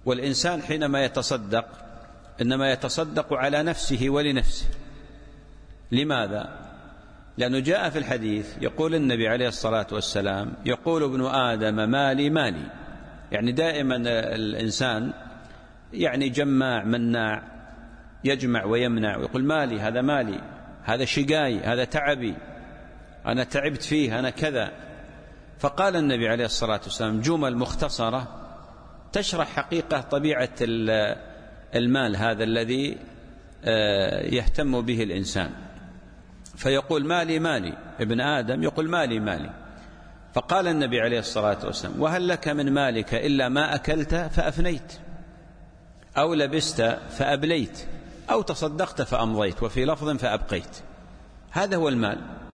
والإنسان حينما يتصدق إنما يتصدق على نفسه ولنفسه. لماذا؟ لأنه جاء في الحديث يقول النبي عليه الصلاة والسلام: يقول ابن آدم مالي مالي. يعني دائما الإنسان يعني جماع مناع، يجمع ويمنع ويقول مالي، هذا مالي، هذا شقاي، هذا تعبي، أنا تعبت فيه، أنا كذا. فقال النبي عليه الصلاة والسلام جمل مختصرة تشرح حقيقة طبيعة المال هذا الذي يهتم به الإنسان. فيقول مالي مالي، ابن آدم يقول مالي مالي. فقال النبي عليه الصلاة والسلام: وهل لك من مالك إلا ما أكلت فأفنيت، أو لبست فأبليت، أو تصدقت فأمضيت، وفي لفظ فأبقيت. هذا هو المال.